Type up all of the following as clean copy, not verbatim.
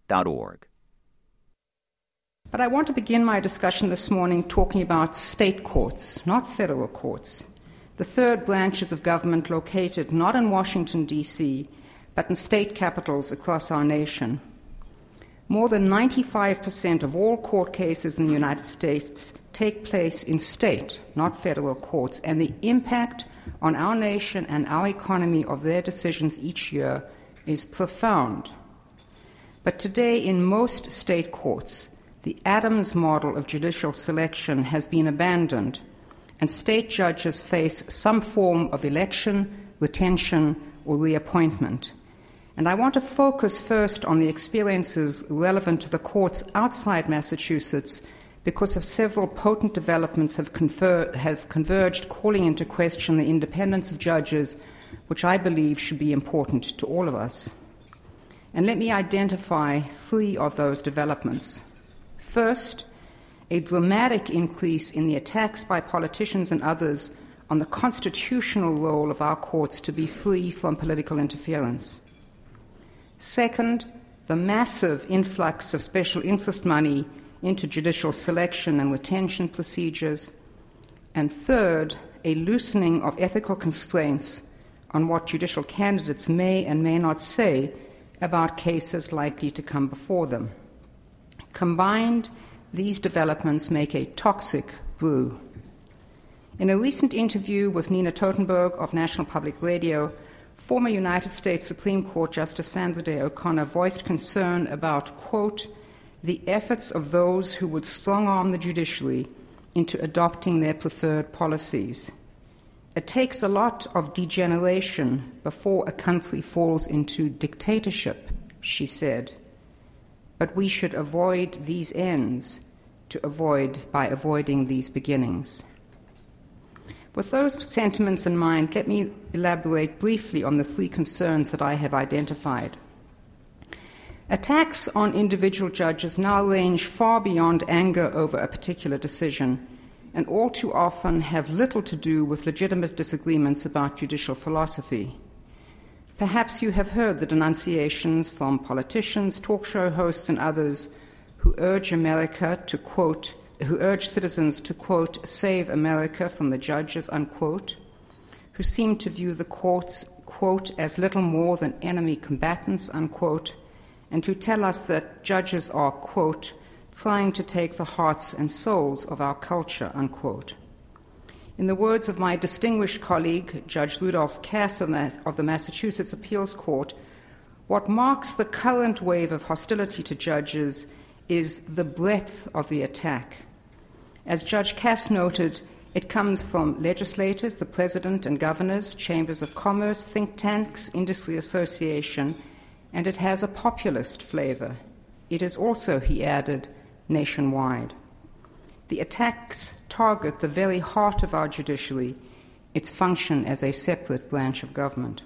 www.ccpg.org. But I want to begin my discussion this morning talking about state courts, not federal courts, the third branches of government located not in Washington, D.C., but in state capitals across our nation. More than 95% of all court cases in the United States take place in state, not federal courts, and the impact on our nation and our economy of their decisions each year is profound. But today, in most state courts, the Adams model of judicial selection has been abandoned, and state judges face some form of election, retention, or reappointment. And I want to focus first on the experiences relevant to the courts outside Massachusetts because of several potent developments have converged, calling into question the independence of judges, which I believe should be important to all of us. And let me identify three of those developments. First, a dramatic increase in the attacks by politicians and others on the constitutional role of our courts to be free from political interference. Second, the massive influx of special interest money into judicial selection and retention procedures. And third, a loosening of ethical constraints on what judicial candidates may and may not say about cases likely to come before them. Combined, these developments make a toxic brew. In a recent interview with Nina Totenberg of National Public Radio, former United States Supreme Court Justice Sandra Day O'Connor voiced concern about, quote, the efforts of those who would strong-arm the judiciary into adopting their preferred policies. It takes a lot of degeneration before a country falls into dictatorship, she said. But we should avoid these ends by avoiding these beginnings. With those sentiments in mind, let me elaborate briefly on the three concerns that I have identified. Attacks on individual judges now range far beyond anger over a particular decision, and all too often have little to do with legitimate disagreements about judicial philosophy. Perhaps you have heard the denunciations from politicians, talk show hosts, and others who urge citizens to, quote, save America from the judges, unquote, who seem to view the courts, quote, as little more than enemy combatants, unquote, and who tell us that judges are, quote, trying to take the hearts and souls of our culture, unquote. In the words of my distinguished colleague, Judge Rudolph Cass of the Massachusetts Appeals Court, what marks the current wave of hostility to judges is the breadth of the attack. As Judge Cass noted, it comes from legislators, the president and governors, chambers of commerce, think tanks, industry association, and it has a populist flavor. It is also, he added, nationwide. The attacks target the very heart of our judiciary, its function as a separate branch of government.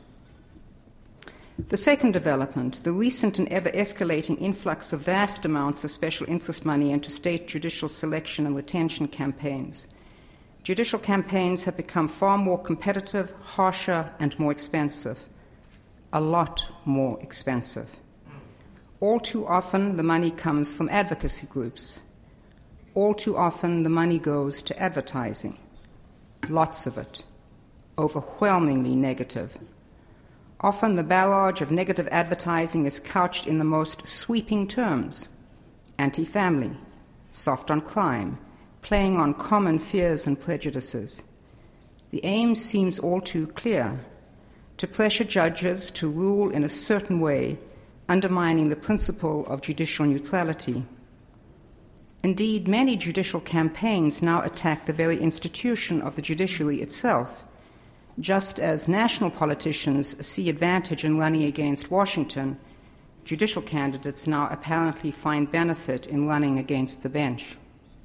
The second development, the recent and ever-escalating influx of vast amounts of special interest money into state judicial selection and retention campaigns. Judicial campaigns have become far more competitive, harsher, and more expensive. A lot more expensive. All too often, the money comes from advocacy groups. All too often, the money goes to advertising. Lots of it. Overwhelmingly negative. Often, the barrage of negative advertising is couched in the most sweeping terms. Anti-family, soft on crime, playing on common fears and prejudices. The aim seems all too clear: to pressure judges to rule in a certain way, undermining the principle of judicial neutrality. Indeed, many judicial campaigns now attack the very institution of the judiciary itself. Just as national politicians see advantage in running against Washington, judicial candidates now apparently find benefit in running against the bench.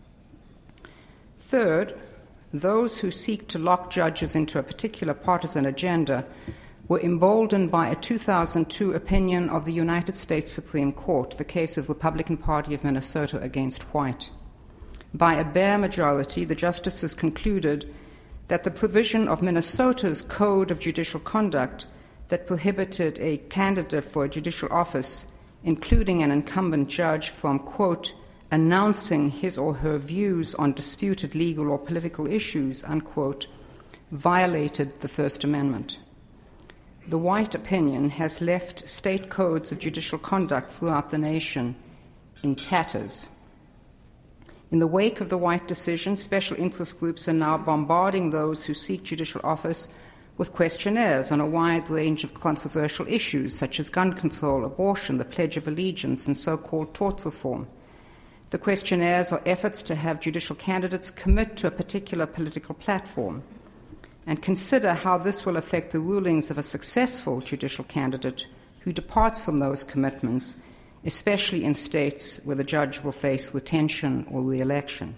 Third, those who seek to lock judges into a particular partisan agenda were emboldened by a 2002 opinion of the United States Supreme Court, the case of Republican Party of Minnesota against White. By a bare majority, the justices concluded that the provision of Minnesota's Code of Judicial Conduct that prohibited a candidate for a judicial office including an incumbent judge, from, quote, announcing his or her views on disputed legal or political issues, unquote, violated the First Amendment. The White opinion has left state codes of judicial conduct throughout the nation in tatters. In the wake of the White decision, special interest groups are now bombarding those who seek judicial office with questionnaires on a wide range of controversial issues such as gun control, abortion, the Pledge of Allegiance, and so-called tort reform. The questionnaires are efforts to have judicial candidates commit to a particular political platform and consider how this will affect the rulings of a successful judicial candidate who departs from those commitments, especially in states where the judge will face retention or re-election.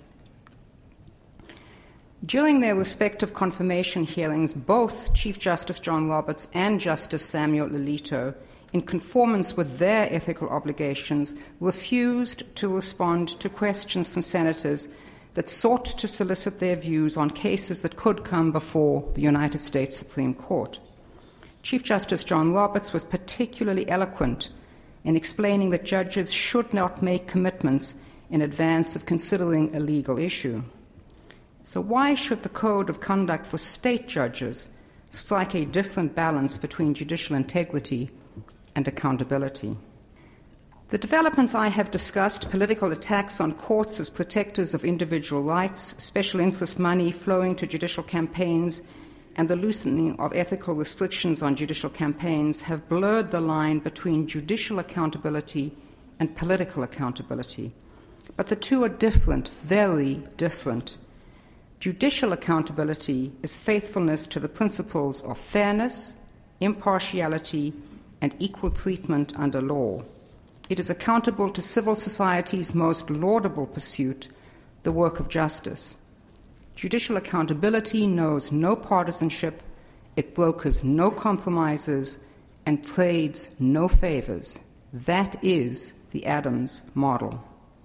During their respective confirmation hearings, both Chief Justice John Roberts and Justice Samuel Alito, in conformance with their ethical obligations, refused to respond to questions from senators that sought to solicit their views on cases that could come before the United States Supreme Court. Chief Justice John Roberts was particularly eloquent in explaining that judges should not make commitments in advance of considering a legal issue. So why should the Code of Conduct for state judges strike a different balance between judicial integrity and accountability? The developments I have discussed, political attacks on courts as protectors of individual rights, special interest money flowing to judicial campaigns, and the loosening of ethical restrictions on judicial campaigns have blurred the line between judicial accountability and political accountability. But the two are different, very different. Judicial accountability is faithfulness to the principles of fairness, impartiality, and equal treatment under law. It is accountable to civil society's most laudable pursuit, the work of justice. Judicial accountability knows no partisanship, it brokers no compromises, and trades no favors. That is the Adams model.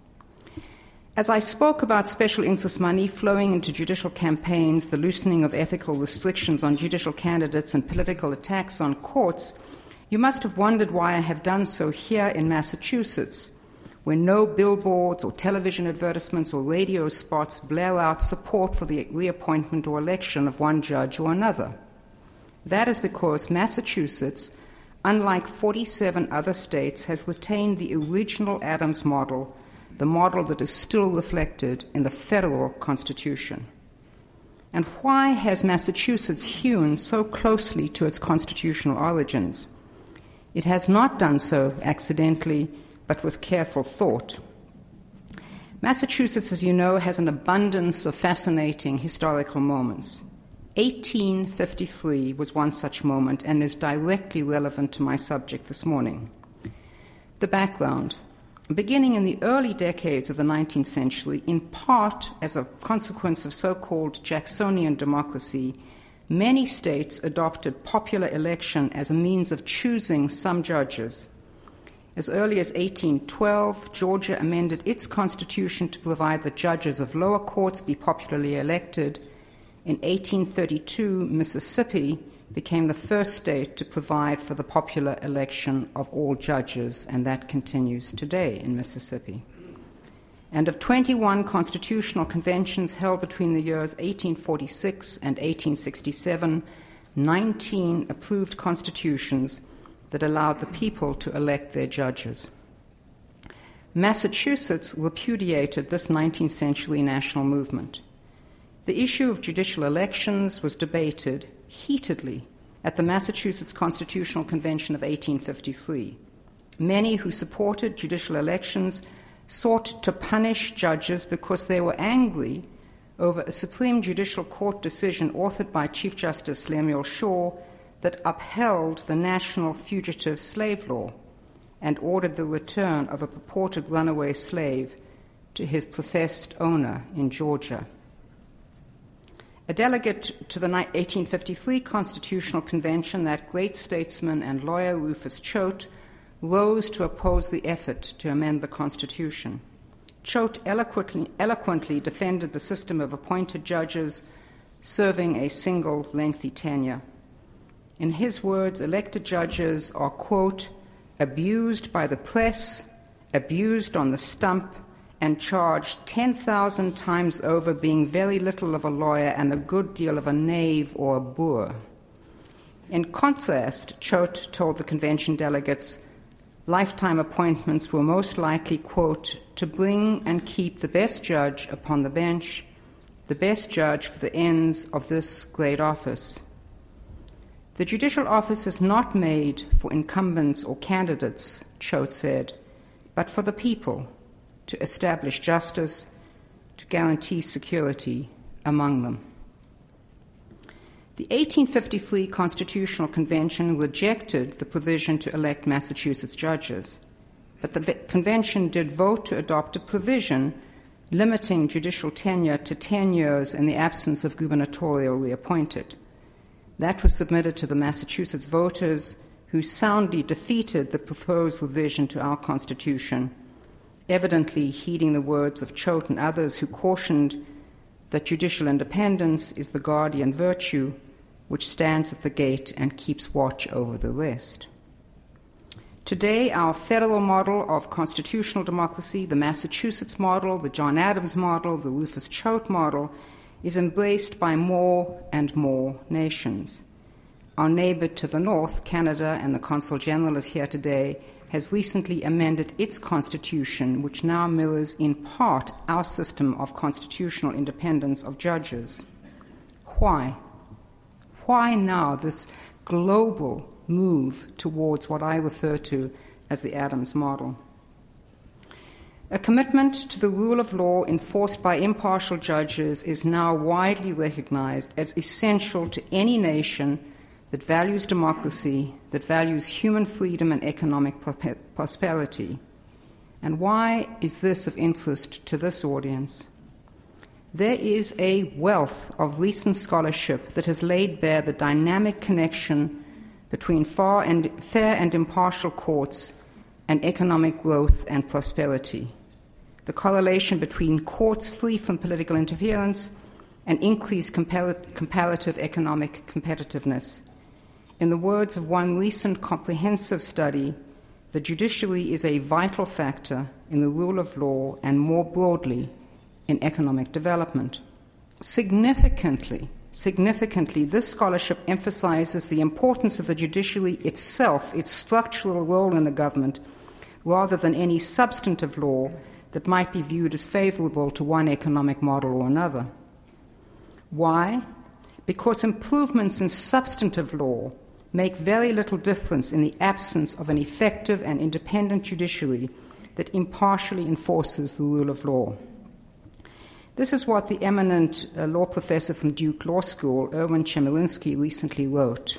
As I spoke about special interest money flowing into judicial campaigns, the loosening of ethical restrictions on judicial candidates, and political attacks on courts, you must have wondered why I have done so here in Massachusetts, where no billboards or television advertisements or radio spots blare out support for the reappointment or election of one judge or another. That is because Massachusetts, unlike 47 other states, has retained the original Adams model, the model that is still reflected in the federal Constitution. And why has Massachusetts hewn so closely to its constitutional origins? It has not done so accidentally, but with careful thought. Massachusetts, as you know, has an abundance of fascinating historical moments. 1853 was one such moment and is directly relevant to my subject this morning. The background. Beginning in the early decades of the 19th century, in part as a consequence of so-called Jacksonian democracy, many states adopted popular election as a means of choosing some judges. As early as 1812, Georgia amended its constitution to provide that judges of lower courts be popularly elected. In 1832, Mississippi became the first state to provide for the popular election of all judges, and that continues today in Mississippi. And of 21 constitutional conventions held between the years 1846 and 1867, 19 approved constitutions that allowed the people to elect their judges. Massachusetts repudiated this 19th century national movement. The issue of judicial elections was debated heatedly at the Massachusetts Constitutional Convention of 1853. Many who supported judicial elections sought to punish judges because they were angry over a Supreme Judicial Court decision authored by Chief Justice Lemuel Shaw that upheld the national fugitive slave law and ordered the return of a purported runaway slave to his professed owner in Georgia. A delegate to the 1853 Constitutional Convention, that great statesman and lawyer Rufus Choate, rose to oppose the effort to amend the Constitution. Choate eloquently defended the system of appointed judges serving a single lengthy tenure. In his words, elected judges are, quote, abused by the press, abused on the stump, and charged 10,000 times over being very little of a lawyer and a good deal of a knave or a boor. In contrast, Choate told the convention delegates lifetime appointments were most likely, quote, to bring and keep the best judge upon the bench, the best judge for the ends of this great office. The judicial office is not made for incumbents or candidates, Choate said, but for the people, to establish justice, to guarantee security among them. The 1853 Constitutional Convention rejected the provision to elect Massachusetts judges, but the convention did vote to adopt a provision limiting judicial tenure to 10 years in the absence of gubernatorially appointed. That was submitted to the Massachusetts voters, who soundly defeated the proposed revision to our Constitution, evidently heeding the words of Choate and others who cautioned that judicial independence is the guardian virtue which stands at the gate and keeps watch over the rest. Today, our federal model of constitutional democracy, the Massachusetts model, the John Adams model, the Rufus Choate model, is embraced by more and more nations. Our neighbor to the north, Canada, and the Consul General is here today, has recently amended its constitution, which now mirrors in part our system of constitutional independence of judges. Why? Why now this global move towards what I refer to as the Adams model? A commitment to the rule of law enforced by impartial judges is now widely recognized as essential to any nation that values democracy, that values human freedom and economic prosperity. And why is this of interest to this audience? There is a wealth of recent scholarship that has laid bare the dynamic connection between fair and impartial courts and economic growth and prosperity, the correlation between courts free from political interference and increased comparative economic competitiveness. In the words of one recent comprehensive study, the judiciary is a vital factor in the rule of law and more broadly in economic development. Significantly, this scholarship emphasizes the importance of the judiciary itself, its structural role in the government, rather than any substantive law that might be viewed as favorable to one economic model or another. Why? Because improvements in substantive law make very little difference in the absence of an effective and independent judiciary that impartially enforces the rule of law. This is what the eminent law professor from Duke Law School, Erwin Chemerinsky, recently wrote.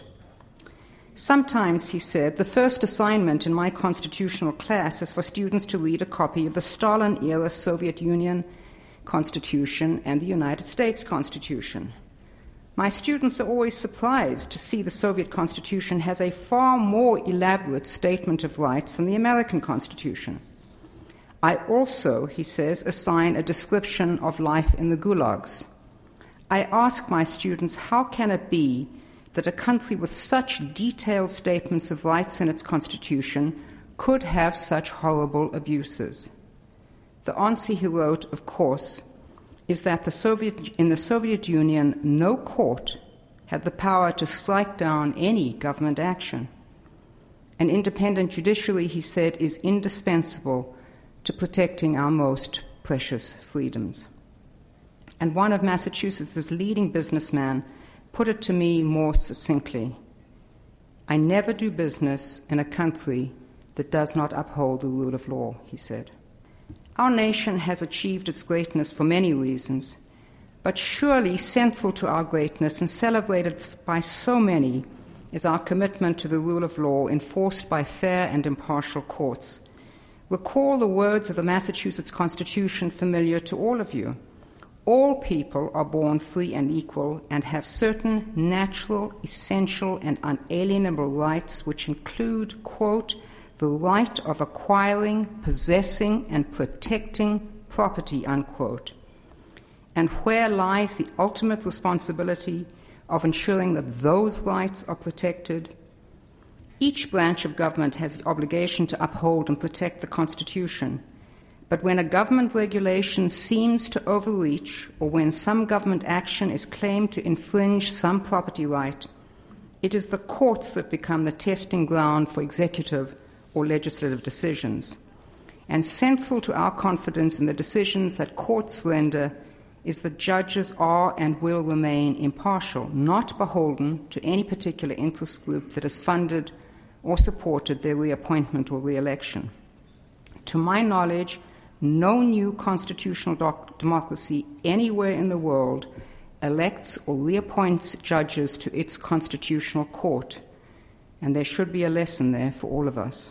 Sometimes, he said, the first assignment in my constitutional class is for students to read a copy of the Stalin-era Soviet Union Constitution and the United States Constitution. My students are always surprised to see the Soviet Constitution has a far more elaborate statement of rights than the American Constitution. I also, he says, assign a description of life in the gulags. I ask my students, how can it be that a country with such detailed statements of rights in its constitution could have such horrible abuses? The answer, he wrote, of course, is that in the Soviet Union, no court had the power to strike down any government action. An independent judiciary, he said, is indispensable to protecting our most precious freedoms. And one of Massachusetts' leading businessmen put it to me more succinctly: I never do business in a country that does not uphold the rule of law, he said. Our nation has achieved its greatness for many reasons, but surely central to our greatness and celebrated by so many is our commitment to the rule of law enforced by fair and impartial courts. Recall the words of the Massachusetts Constitution familiar to all of you. All people are born free and equal and have certain natural, essential, and unalienable rights which include, quote, the right of acquiring, possessing, and protecting property, unquote. And where lies the ultimate responsibility of ensuring that those rights are protected? Each branch of government has the obligation to uphold and protect the Constitution. But when a government regulation seems to overreach, or when some government action is claimed to infringe some property right, it is the courts that become the testing ground for executive or legislative decisions. And central to our confidence in the decisions that courts render is that judges are and will remain impartial, not beholden to any particular interest group that has funded or supported their reappointment or re-election. To my knowledge, no new constitutional democracy anywhere in the world elects or reappoints judges to its constitutional court, and there should be a lesson there for all of us.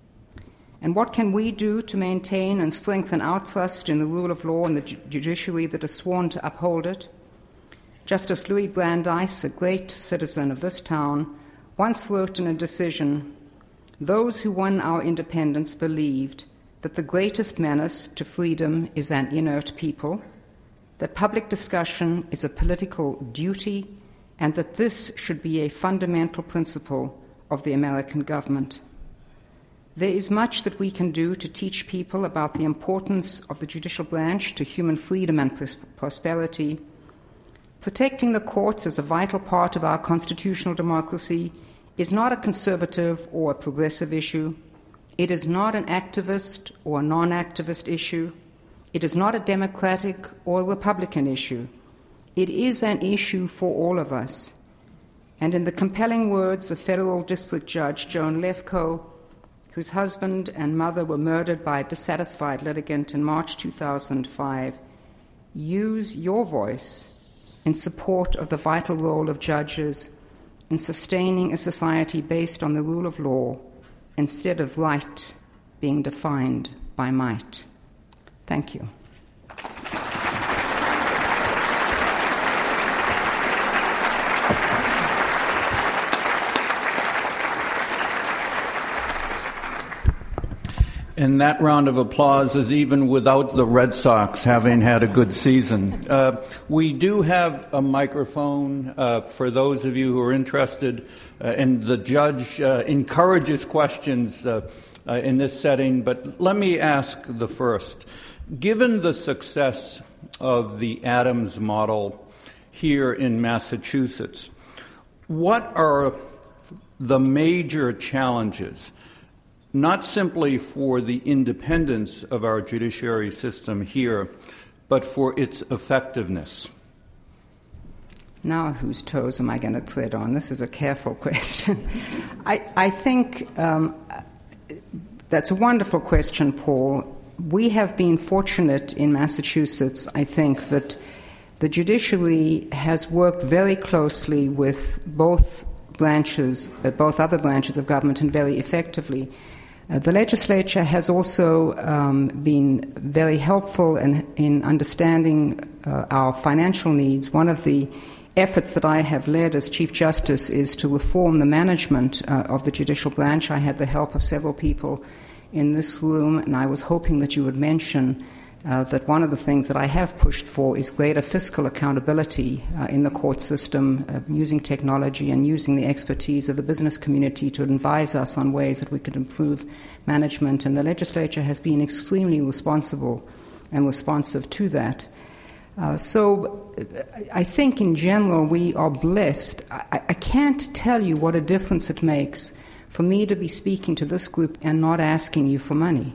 And what can we do to maintain and strengthen our trust in the rule of law and the judiciary that is sworn to uphold it? Justice Louis Brandeis, a great citizen of this town, once wrote in a decision, "Those who won our independence believed that the greatest menace to freedom is an inert people, that public discussion is a political duty, and that this should be a fundamental principle of the American government." There is much that we can do to teach people about the importance of the judicial branch to human freedom and prosperity. Protecting the courts as a vital part of our constitutional democracy is not a conservative or a progressive issue. It is not an activist or a non-activist issue. It is not a Democratic or a Republican issue. It is an issue for all of us. And in the compelling words of Federal District Judge Joan Lefkoe, whose husband and mother were murdered by a dissatisfied litigant in March 2005, use your voice in support of the vital role of judges in sustaining a society based on the rule of law instead of right being defined by might. Thank you. And that round of applause is even without the Red Sox having had a good season. We do have a microphone for those of you who are interested, and the judge encourages questions in this setting, but let me ask the first. Given the success of the Adams model here in Massachusetts, what are the major challenges, not simply for the independence of our judiciary system here, but for its effectiveness? Now, whose toes am I going to tread on? This is a careful question. I think that's a wonderful question, Paul. We have been fortunate in Massachusetts, I think, that the judiciary has worked very closely with both other branches of government, and very effectively. The legislature has also been very helpful in understanding our financial needs. One of the efforts that I have led as Chief Justice is to reform the management of the judicial branch. I had the help of several people in this room, and I was hoping that you would mention that one of the things that I have pushed for is greater fiscal accountability in the court system, using technology and using the expertise of the business community to advise us on ways that we could improve management. And the legislature has been extremely responsible and responsive to that. So I think in general we are blessed. I can't tell you what a difference it makes for me to be speaking to this group and not asking you for money.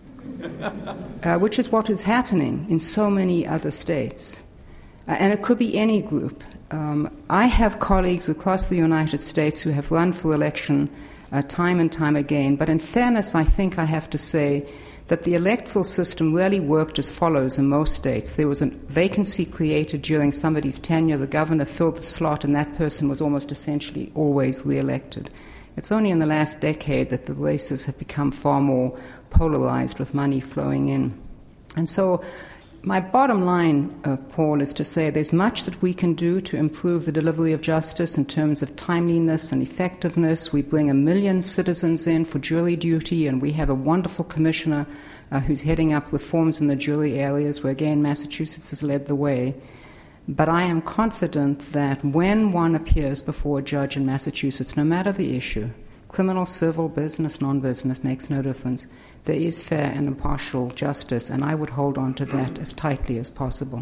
Which is what is happening in so many other states. And it could be any group. I have colleagues across the United States who have run for election time and time again, but in fairness, I think I have to say that the electoral system really worked as follows in most states. There was a vacancy created during somebody's tenure, the governor filled the slot, and that person was almost essentially always re-elected. It's only in the last decade that the races have become far more polarized with money flowing in. And so my bottom line, Paul, is to say there's much that we can do to improve the delivery of justice in terms of timeliness and effectiveness. We bring 1 million citizens in for jury duty, and we have a wonderful commissioner who's heading up reforms in the jury areas, where, again, Massachusetts has led the way. But I am confident that when one appears before a judge in Massachusetts, no matter the issue, Criminal, civil, business, non-business, makes no difference. There is fair and impartial justice, and I would hold on to that as tightly as possible.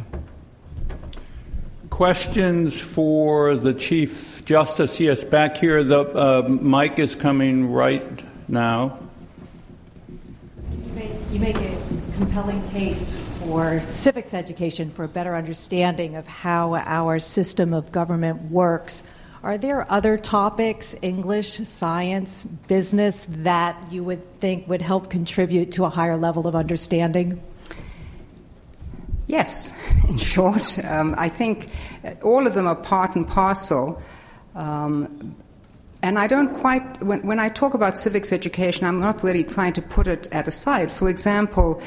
Questions for the Chief Justice? Yes, back here. The mic is coming right now. You make a compelling case for civics education, for a better understanding of how our system of government works. Are there other topics, English, science, business, that you would think would help contribute to a higher level of understanding? Yes, in short. I think all of them are part and parcel. And I don't quite, when I talk about civics education, I'm not really trying to put it at a side. For example,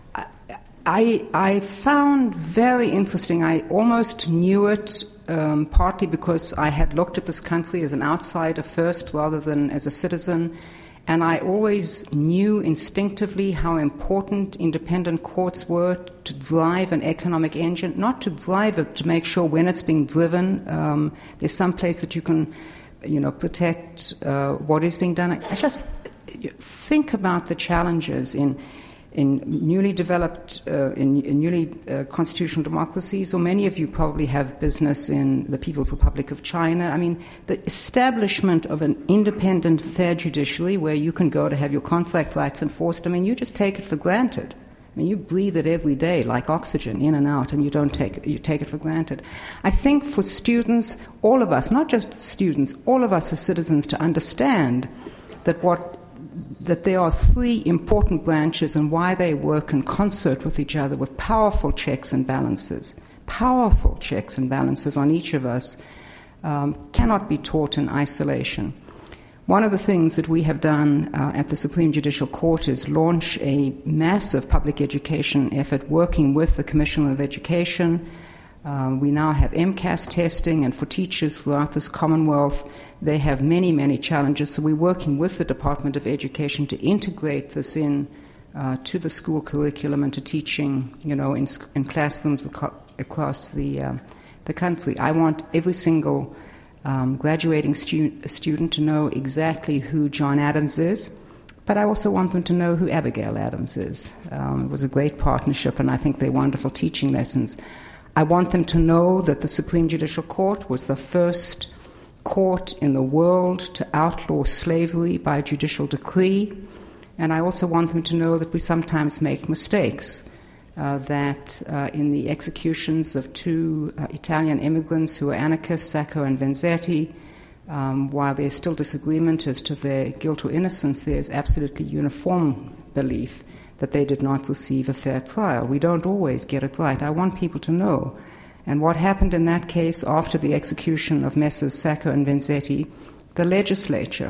I found very interesting, I almost knew it, partly because I had looked at this country as an outsider first rather than as a citizen, and I always knew instinctively how important independent courts were to drive an economic engine, not to drive it, to make sure when it's being driven, there's some place that you can, protect what is being done. I just think about the challenges in newly developed, newly constitutional democracies, or many of you probably have business in the People's Republic of China. I mean, the establishment of an independent, fair judiciary where you can go to have your contract rights enforced, I mean, you just take it for granted. I mean, you breathe it every day like oxygen, in and out, and you take it for granted. I think for students, all of us, not just students, all of us as citizens, to understand that there are three important branches and why they work in concert with each other with powerful checks and balances. Powerful checks and balances on each of us cannot be taught in isolation. One of the things that we have done at the Supreme Judicial Court is launch a massive public education effort working with the Commissioner of Education. We now have MCAS testing, and for teachers throughout this Commonwealth, they have many, many challenges. So we're working with the Department of Education to integrate this in to the school curriculum and to teaching, in classrooms across the country. I want every single graduating student to know exactly who John Adams is, but I also want them to know who Abigail Adams is. It was a great partnership, and I think they're wonderful teaching lessons. I want them to know that the Supreme Judicial Court was the first court in the world to outlaw slavery by judicial decree. And I also want them to know that we sometimes make mistakes, that in the executions of two Italian immigrants who were anarchists, Sacco and Vanzetti, while there's still disagreement as to their guilt or innocence, there's absolutely uniform belief that they did not receive a fair trial. We don't always get it right. I want people to know. And what happened in that case after the execution of Messrs. Sacco and Vanzetti, the legislature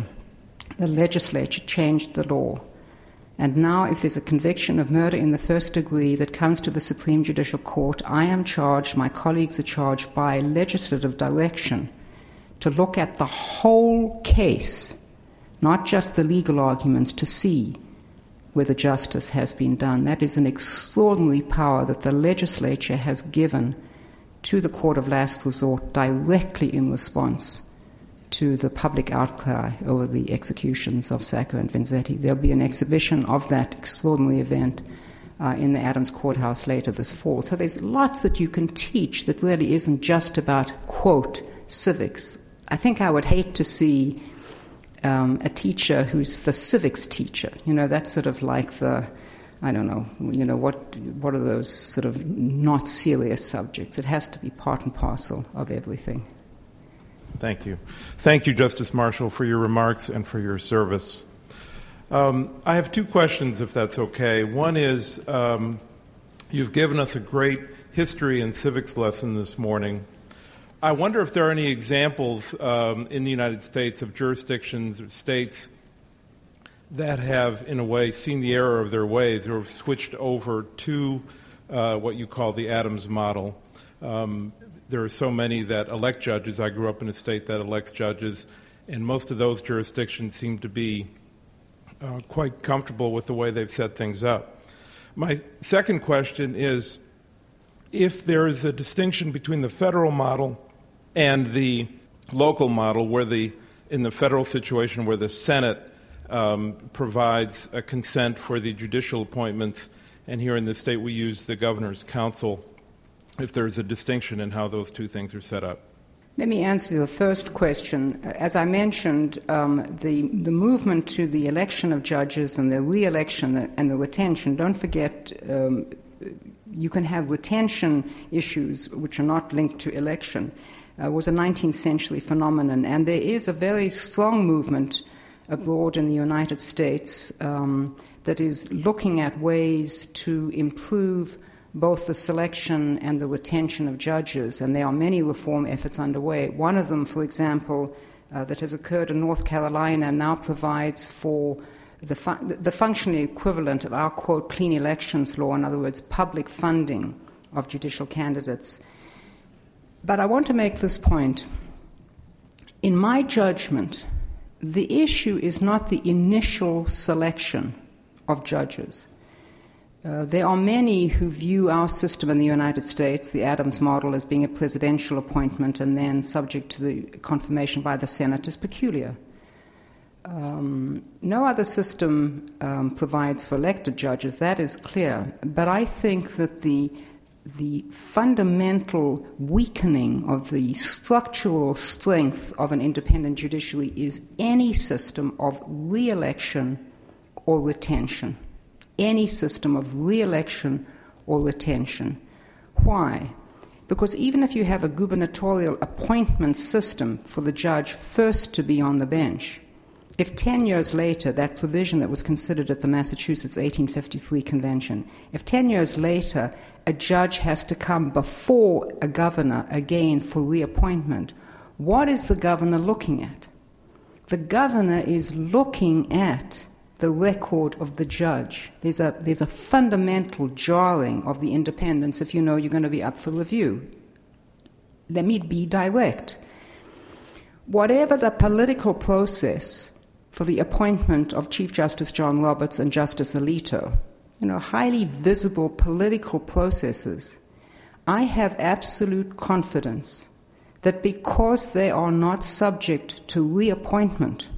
changed the law. And now if there's a conviction of murder in the first degree that comes to the Supreme Judicial Court, I am charged, my colleagues are charged by legislative direction to look at the whole case, not just the legal arguments, to see whether justice has been done. That is an extraordinary power that the legislature has given to the court of last resort directly in response to the public outcry over the executions of Sacco and Vanzetti. There'll be an exhibition of that extraordinary event in the Adams Courthouse later this fall. So there's lots that you can teach that really isn't just about, quote, civics. I think I would hate to see a teacher who's the civics teacher. That's sort of like the, I don't know, what are those sort of not serious subjects? It has to be part and parcel of everything. Thank you. Thank you, Justice Marshall, for your remarks and for your service. I have two questions, if that's okay. One is, you've given us a great history and civics lesson this morning. I wonder if there are any examples in the United States of jurisdictions or states that have, in a way, seen the error of their ways or switched over to what you call the Adams model. There are so many that elect judges. I grew up in a state that elects judges, and most of those jurisdictions seem to be quite comfortable with the way they've set things up. My second question is, if there is a distinction between the federal model and the local model where the in the federal situation where the Senate provides a consent for the judicial appointments, and here in the state we use the governor's council, if there's a distinction in how those two things are set up. Let me answer the first question. As I mentioned, the movement to the election of judges and the re-election and the retention, don't forget you can have retention issues which are not linked to election, was a 19th century phenomenon. And there is a very strong movement abroad in the United States that is looking at ways to improve both the selection and the retention of judges, and there are many reform efforts underway. One of them, for example, that has occurred in North Carolina now provides for the functionally equivalent of our, quote, clean elections law, in other words, public funding of judicial candidates. But I want to make this point. In my judgment, the issue is not the initial selection of judges. There are many who view our system in the United States, the Adams model, as being a presidential appointment and then subject to the confirmation by the Senate as peculiar. No other system provides for elected judges, that is clear. But I think that the fundamental weakening of the structural strength of an independent judiciary is any system of re-election or retention. Any system of re-election or retention. Why? Because even if you have a gubernatorial appointment system for the judge first to be on the bench, if 10 years later, that provision that was considered at the Massachusetts 1853 convention, if 10 years later a judge has to come before a governor again for reappointment, what is the governor looking at? The governor is looking at the record of the judge. There's a fundamental jarring of the independence if you know you're going to be up for review. Let me be direct. Whatever the political process for the appointment of Chief Justice John Roberts and Justice Alito, highly visible political processes, I have absolute confidence that because they are not subject to reappointment,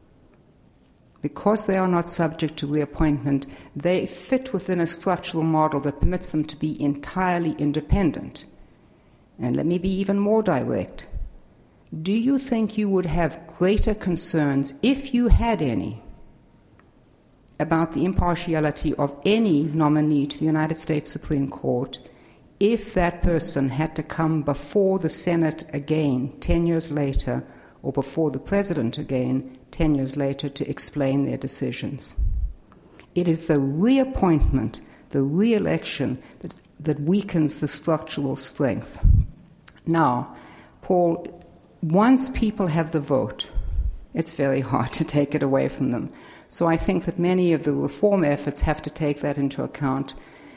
they fit within a structural model that permits them to be entirely independent. And let me be even more direct. Do you think you would have greater concerns, if you had any, about the impartiality of any nominee to the United States Supreme Court if that person had to come before the Senate again 10 years later, or before the President again 10 years later, to explain their decisions? It is the reappointment, the re-election, that weakens the structural strength. Now, Paul, once people have the vote, it's very hard to take it away from them. So I think that many of the reform efforts have to take that into account.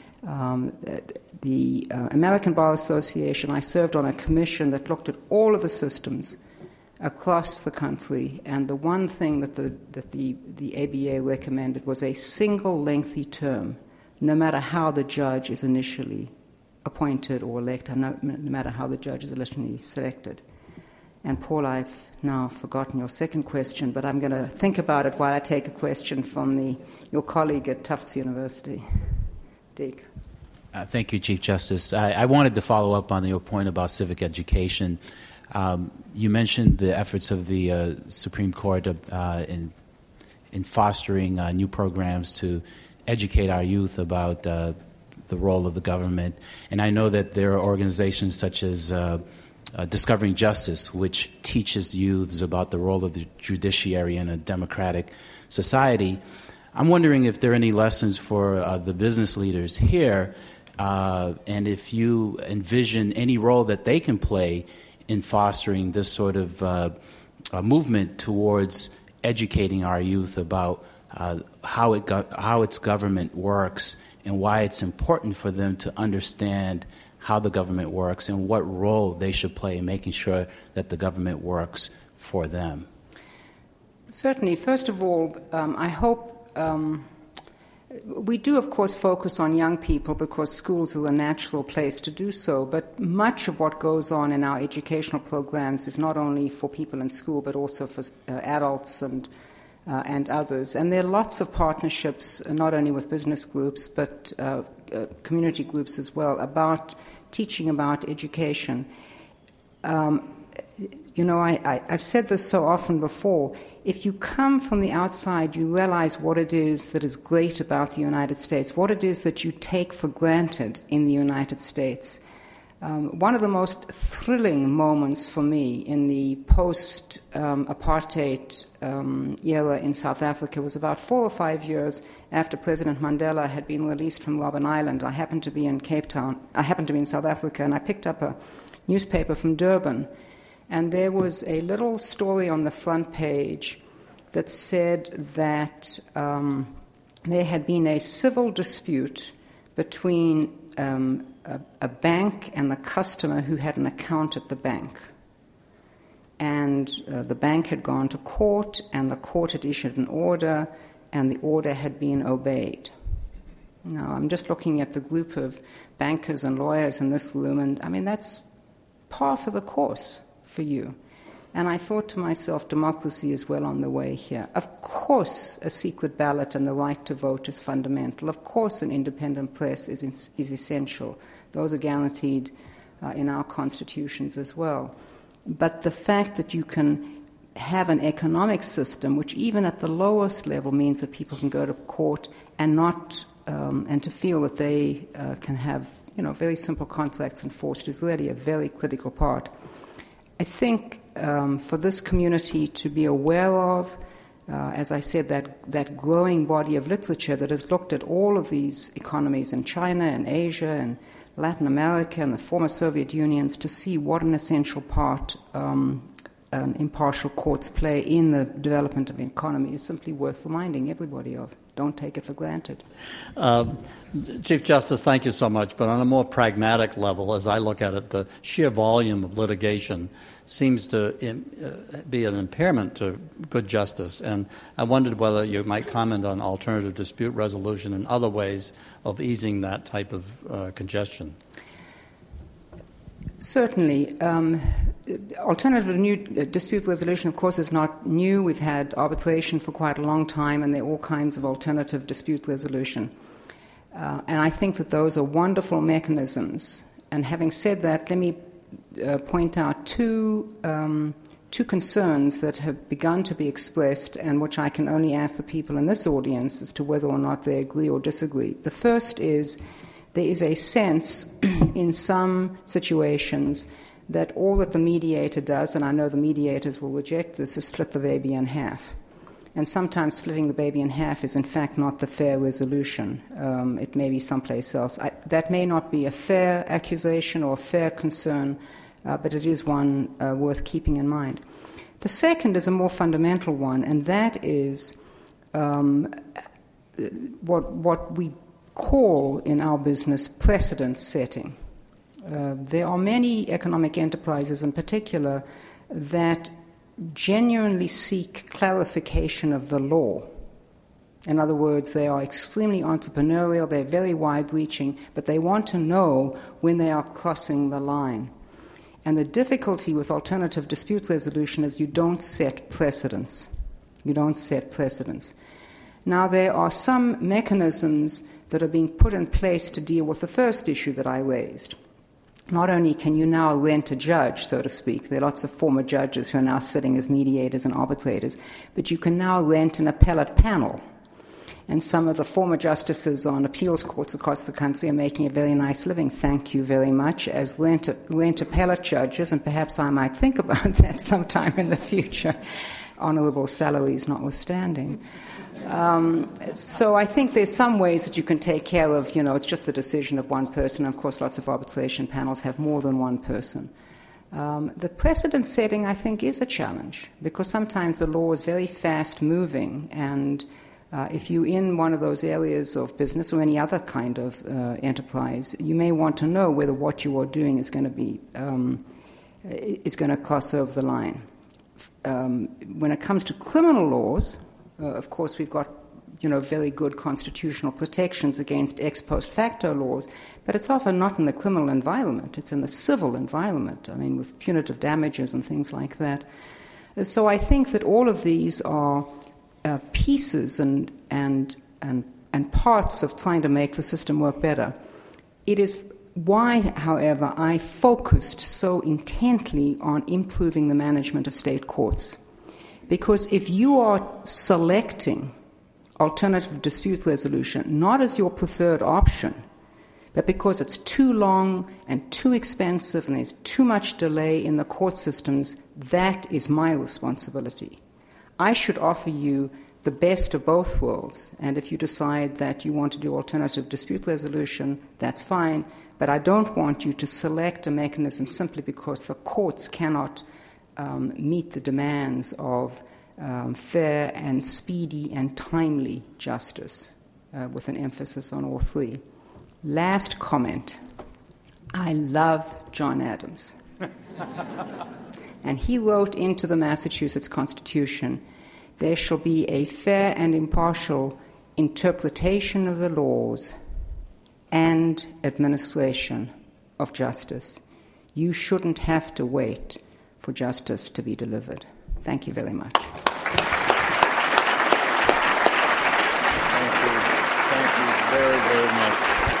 The American Bar Association, I served on a commission that looked at all of the systems across the country, and the one thing that the ABA recommended was a single lengthy term, no matter how the judge is initially appointed or elected, no matter how the judge is initially selected. And Paul, I've now forgotten your second question, but I'm going to think about it while I take a question from your colleague at Tufts University. Dick. Thank you, Chief Justice. I wanted to follow up on your point about civic education. You mentioned the efforts of the Supreme Court in fostering new programs to educate our youth about the role of the government. And I know that there are organizations such as Discovering Justice, which teaches youths about the role of the judiciary in a democratic society. I'm wondering if there are any lessons for the business leaders here, and if you envision any role that they can play in fostering this sort of movement towards educating our youth about how its government works and why it's important for them to understand how the government works and what role they should play in making sure that the government works for them. Certainly. First of all, I hope We do, of course, focus on young people because schools are the natural place to do so, but much of what goes on in our educational programs is not only for people in school, but also for adults and others. And there are lots of partnerships, not only with business groups, but community groups as well, about teaching about education. I've said this so often before. If you come from the outside, you realize what it is that is great about the United States, what it is that you take for granted in the United States. One of the most thrilling moments for me in the post-apartheid era in South Africa was about 4 or 5 years after President Mandela had been released from Robben Island. I happened to be in Cape Town. I happened to be in South Africa, and I picked up a newspaper from Durban. And there was a little story on the front page that said that there had been a civil dispute between a bank and the customer who had an account at the bank. And the bank had gone to court, and the court had issued an order, and the order had been obeyed. Now, I'm just looking at the group of bankers and lawyers in this room, and I mean, that's par for the course for you. And I thought to myself, democracy is well on the way here. Of course, a secret ballot and the right to vote is fundamental. Of course, an independent press is essential. Those are guaranteed in our constitutions as well. But the fact that you can have an economic system, which even at the lowest level means that people can go to court and not and to feel that they can have very simple contracts enforced, is really a very critical part. I think for this community to be aware of, as I said, that growing body of literature that has looked at all of these economies in China and Asia and Latin America and the former Soviet unions, to see what an essential part impartial courts play in the development of the economy is simply worth reminding everybody of. Don't take it for granted. Chief Justice, thank you so much. But on a more pragmatic level, as I look at it, the sheer volume of litigation seems to be an impairment to good justice. And I wondered whether you might comment on alternative dispute resolution and other ways of easing that type of congestion. Certainly. Alternative dispute resolution, of course, is not new. We've had arbitration for quite a long time, and there are all kinds of alternative dispute resolution. And I think that those are wonderful mechanisms. And having said that, let me point out two concerns that have begun to be expressed, and which I can only ask the people in this audience as to whether or not they agree or disagree. The first is there is a sense in some situations that all that the mediator does, and I know the mediators will reject this, is split the baby in half. And sometimes splitting the baby in half is in fact not the fair resolution. It may be someplace else. That may not be a fair accusation or a fair concern, but it is one worth keeping in mind. The second is a more fundamental one, and that is what we call in our business precedent setting. There are many economic enterprises in particular that genuinely seek clarification of the law. In other words, they are extremely entrepreneurial, they're very wide-reaching, but they want to know when they are crossing the line. And the difficulty with alternative dispute resolution is you don't set precedents. You don't set precedents. Now, there are some mechanisms that are being put in place to deal with the first issue that I raised. Not only can you now rent a judge, so to speak, there are lots of former judges who are now sitting as mediators and arbitrators, but you can now rent an appellate panel. And some of the former justices on appeals courts across the country are making a very nice living, thank you very much, as rent appellate judges, and perhaps I might think about that sometime in the future, honorable salaries notwithstanding. So I think there's some ways that you can take care of, it's just the decision of one person. Of course, lots of arbitration panels have more than one person. The precedent setting, I think, is a challenge because sometimes the law is very fast-moving, and if you're in one of those areas of business or any other kind of enterprise, you may want to know whether what you are doing is going to be is going to cross over the line. When it comes to criminal laws, of course, we've got very good constitutional protections against ex post facto laws, but it's often not in the criminal environment. It's in the civil environment, with punitive damages and things like that. So I think that all of these are pieces and parts of trying to make the system work better. It is why, however, I focused so intently on improving the management of state courts. Because if you are selecting alternative dispute resolution not as your preferred option, but because it's too long and too expensive and there's too much delay in the court systems, that is my responsibility. I should offer you the best of both worlds, and if you decide that you want to do alternative dispute resolution, that's fine, but I don't want you to select a mechanism simply because the courts cannot meet the demands of fair and speedy and timely justice, with an emphasis on all three. Last comment. I love John Adams. And he wrote into the Massachusetts Constitution, "There shall be a fair and impartial interpretation of the laws and administration of justice. You shouldn't have to wait for justice to be delivered." Thank you very much. Thank you very, very much.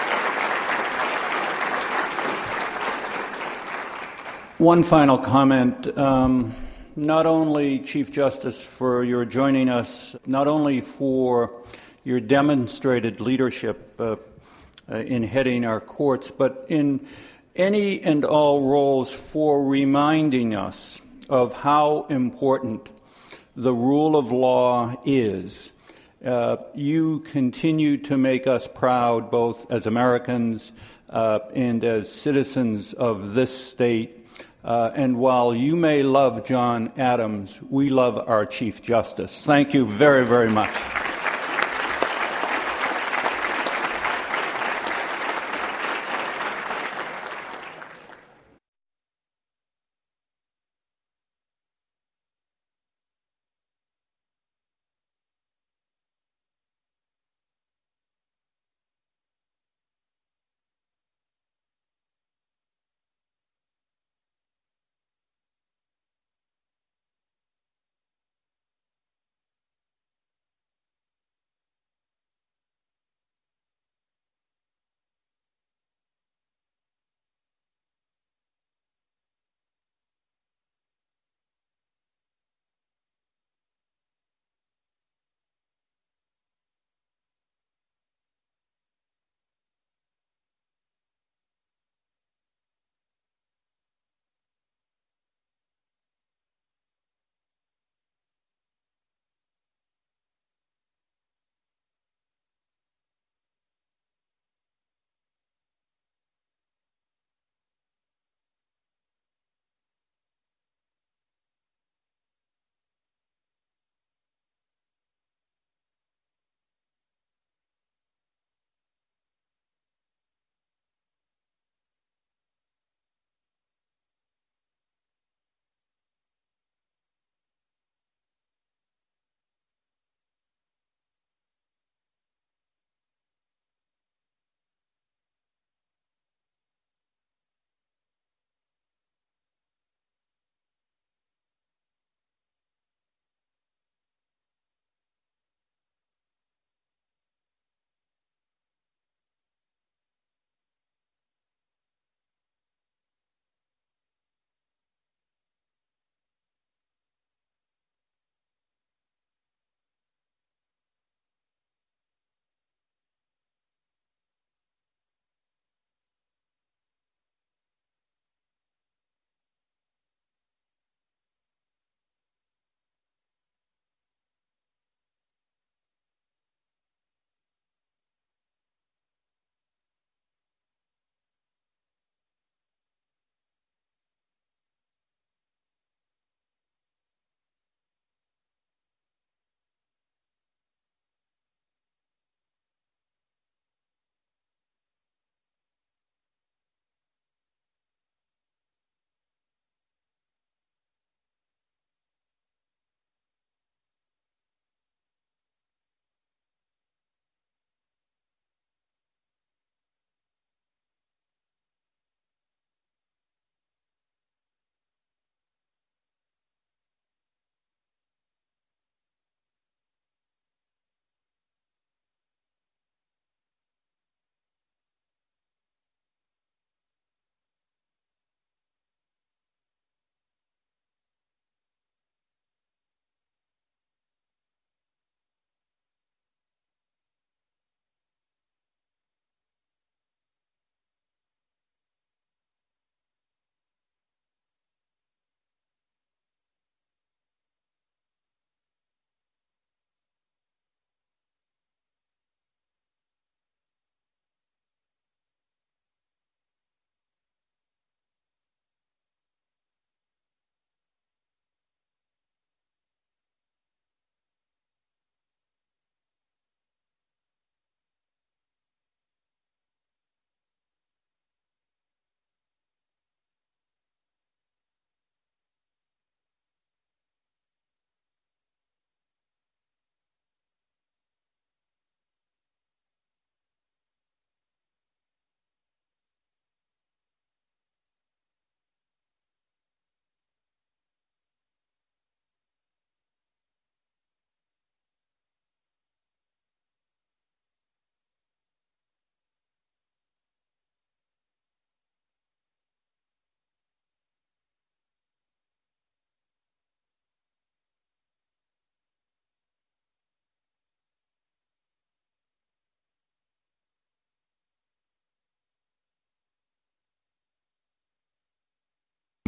One final comment. Not only, Chief Justice, for your joining us, not only for your demonstrated leadership in heading our courts, but in any and all roles for reminding us of how important the rule of law is. You continue to make us proud, both as Americans and as citizens of this state. And while you may love John Adams, we love our Chief Justice. Thank you very, very much.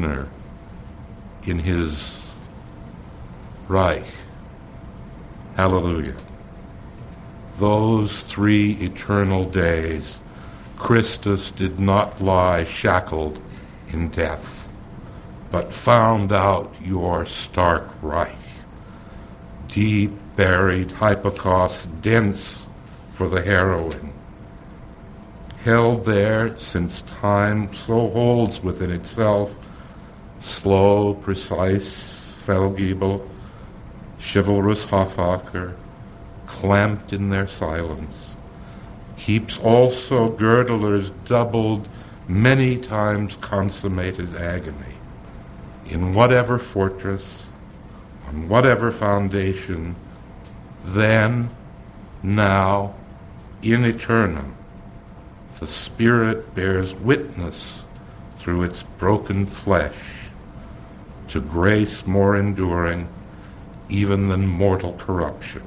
prisoner in his Reich. Hallelujah. Those 3 eternal days, Christus did not lie shackled in death, but found out your stark Reich. Deep buried Hypokos, dense for the harrowing. Held there since time so holds within itself, slow, precise, Feldgiebel, chivalrous Hoffacher, clamped in their silence, keeps also girdlers doubled, many times consummated agony. In whatever fortress, on whatever foundation, then, now, in eternum, the Spirit bears witness through its broken flesh to grace more enduring even than mortal corruption,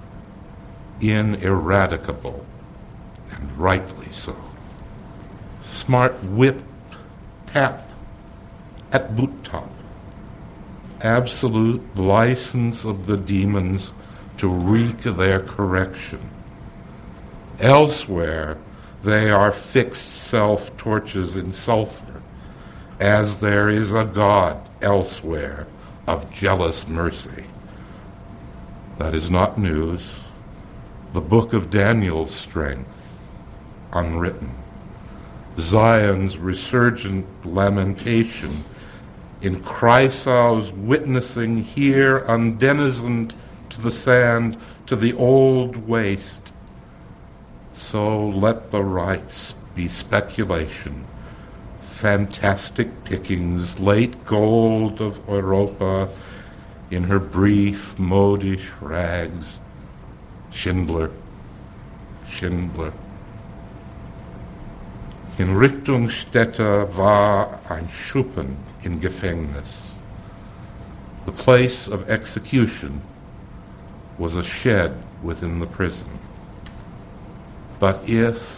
ineradicable, and rightly so. Smart whip, tap, at boot top. Absolute license of the demons to wreak their correction. Elsewhere, they are fixed self-torches in sulfur, as there is a God elsewhere of jealous mercy. That is not news. The book of Daniel's strength, unwritten. Zion's resurgent lamentation, in Chrysao's witnessing here undenizened to the sand, to the old waste. So let the rites be speculation, fantastic pickings, late gold of Europa in her brief modish rags. Schindler. Hinrichtungsstätte war ein Schuppen in Gefängnis. The place of execution was a shed within the prison. But if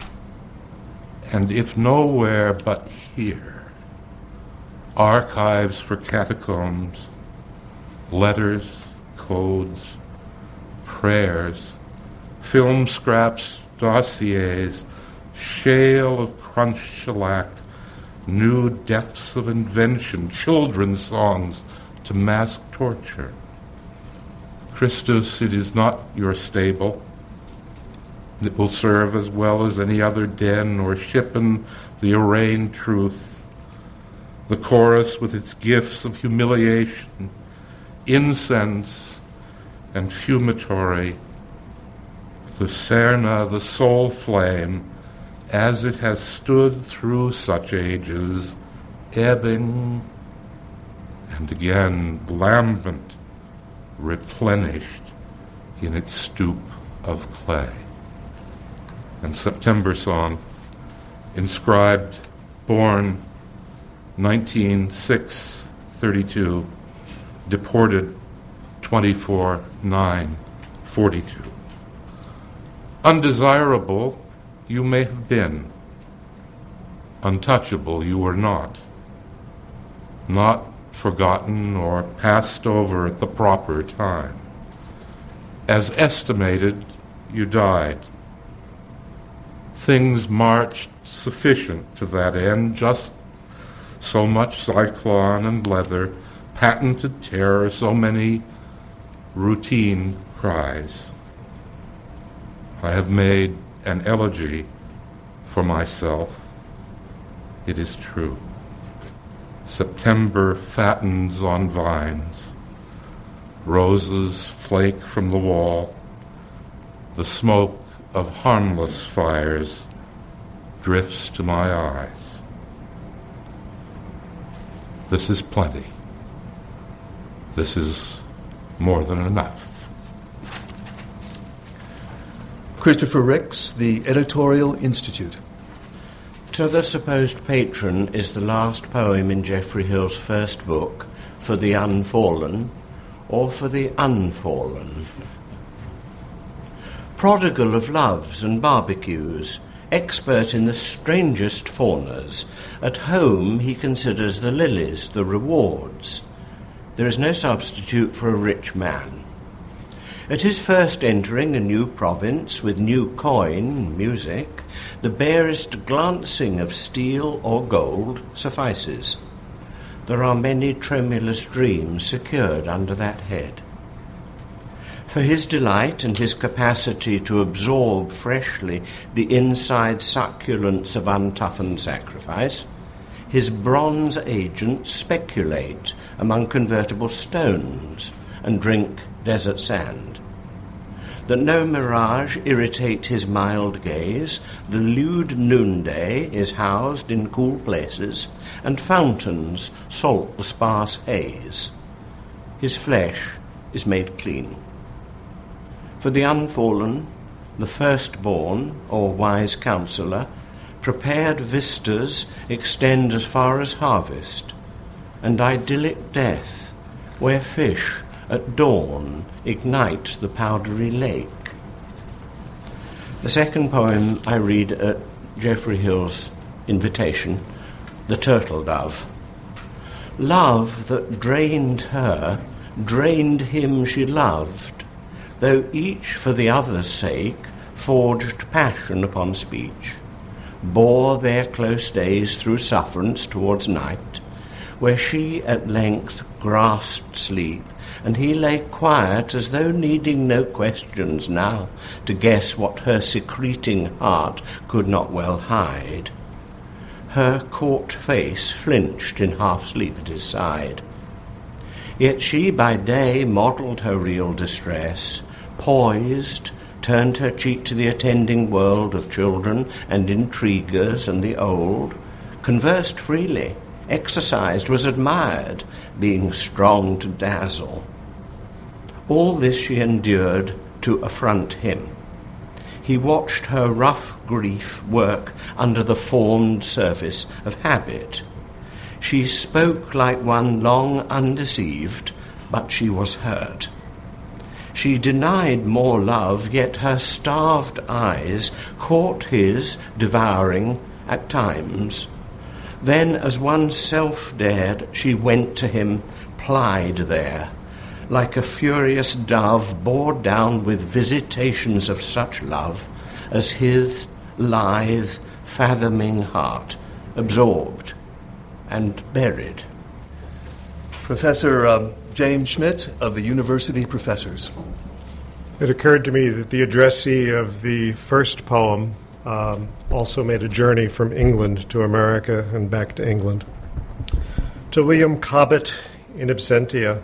nowhere but here, archives for catacombs, letters, codes, prayers, film scraps, dossiers, shale of crunched shellac, new depths of invention, children's songs to mask torture. Christus, it is not your stable. It will serve as well as any other den or shippen the arraigned truth. The chorus with its gifts of humiliation, incense and fumitory, Lucerna, the soul flame, as it has stood through such ages, ebbing and again lambent, replenished in its stoop of clay. And September song, inscribed, born 19/6/32, deported 24/9/42. Undesirable you may have been, untouchable you were not forgotten or passed over at the proper time. As estimated, you died. Things marched sufficient to that end, just so much cyclone and leather, patented terror, so many routine cries. I have made an elegy for myself. It is true. September fattens on vines. Roses flake from the wall. The smoke of harmless fires drifts to my eyes. This is plenty. This is more than enough. Christopher Ricks, The Editorial Institute. To the Supposed Patron is the last poem in Geoffrey Hill's first book, For the Unfallen, or For the Unfallen. Prodigal of loves and barbecues, expert in the strangest faunas. At home he considers the lilies, the rewards. There is no substitute for a rich man. At his first entering a new province with new coin, music, the barest glancing of steel or gold suffices. There are many tremulous dreams secured under that head. For his delight and his capacity to absorb freshly the inside succulence of untoughened sacrifice, his bronze agents speculate among convertible stones and drink desert sand. That no mirage irritate his mild gaze, the lewd noonday is housed in cool places, and fountains salt the sparse haze. His flesh is made clean. For the unfallen, the firstborn, or wise counsellor, prepared vistas extend as far as harvest, and idyllic death, where fish at dawn ignite the powdery lake. The second poem I read at Geoffrey Hill's invitation, The Turtle Dove. Love that drained her, drained him she loved, though each for the other's sake forged passion upon speech, bore their close days through sufferance towards night, where she at length grasped sleep, and he lay quiet as though needing no questions now to guess what her secreting heart could not well hide. Her caught face flinched in half-sleep at his side. Yet she by day modelled her real distress, poised, turned her cheek to the attending world of children and intriguers and the old, conversed freely, exercised, was admired, being strong to dazzle. All this she endured to affront him. He watched her rough grief work under the formed surface of habit. She spoke like one long undeceived, but she was hurt. She denied more love, yet her starved eyes caught his, devouring at times. Then, as one self-dared, she went to him, plied there, like a furious dove bore down with visitations of such love as his lithe, fathoming heart absorbed and buried. Professor James Schmidt of the University Professors. It occurred to me that the addressee of the first poem also made a journey from England to America and back to England. To William Cobbett in absentia,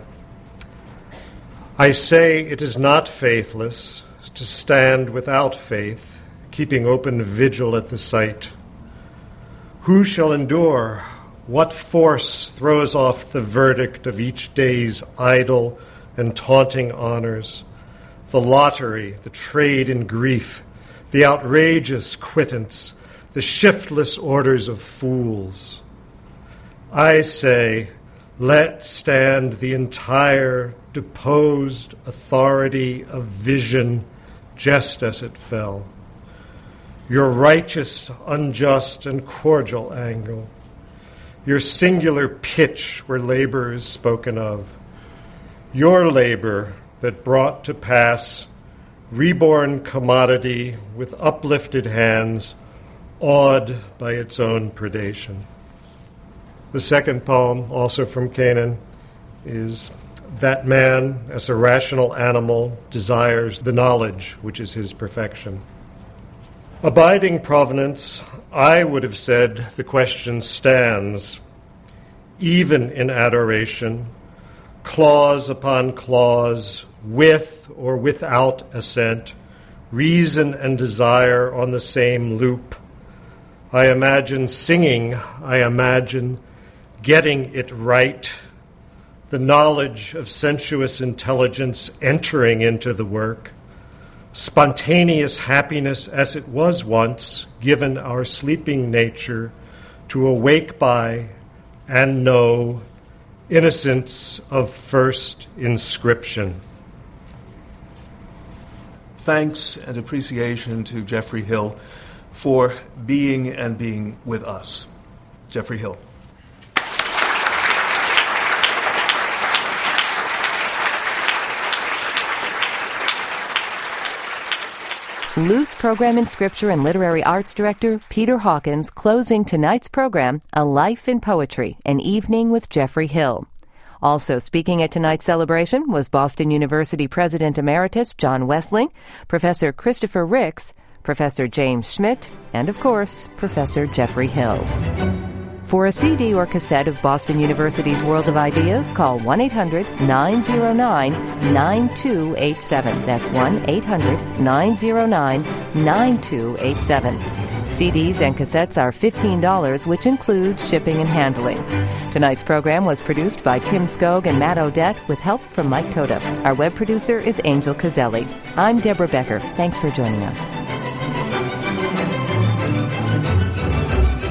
I say it is not faithless to stand without faith, keeping open vigil at the sight. Who shall endure? What force throws off the verdict of each day's idle and taunting honors, the lottery, the trade in grief, the outrageous quittance, the shiftless orders of fools? I say, let stand the entire deposed authority of vision just as it fell, your righteous, unjust, and cordial angle, your singular pitch where labor is spoken of, your labor that brought to pass reborn commodity with uplifted hands, awed by its own predation. The second poem, also from Canaan, is that man, as a rational animal, desires the knowledge which is his perfection. Abiding provenance, I would have said the question stands, even in adoration, clause upon clause, with or without assent, reason and desire on the same loop. I imagine singing, I imagine getting it right, the knowledge of sensuous intelligence entering into the work, spontaneous happiness as it was once, given our sleeping nature, to awake by and know innocence of first inscription. Thanks and appreciation to Geoffrey Hill for being with us. Jeffrey Hill. Luce Program in Scripture and Literary Arts Director Peter Hawkins closing tonight's program, A Life in Poetry, an evening with Jeffrey Hill. Also speaking at tonight's celebration was Boston University President Emeritus John Wessling, Professor Christopher Ricks, Professor James Schmidt, and, of course, Professor Jeffrey Hill. For a CD or cassette of Boston University's World of Ideas, call 1-800-909-9287. That's 1-800-909-9287. CDs and cassettes are $15, which includes shipping and handling. Tonight's program was produced by Kim Skog and Matt Odette with help from Mike Toda. Our web producer is Angel Cazelli. I'm Deborah Becker. Thanks for joining us.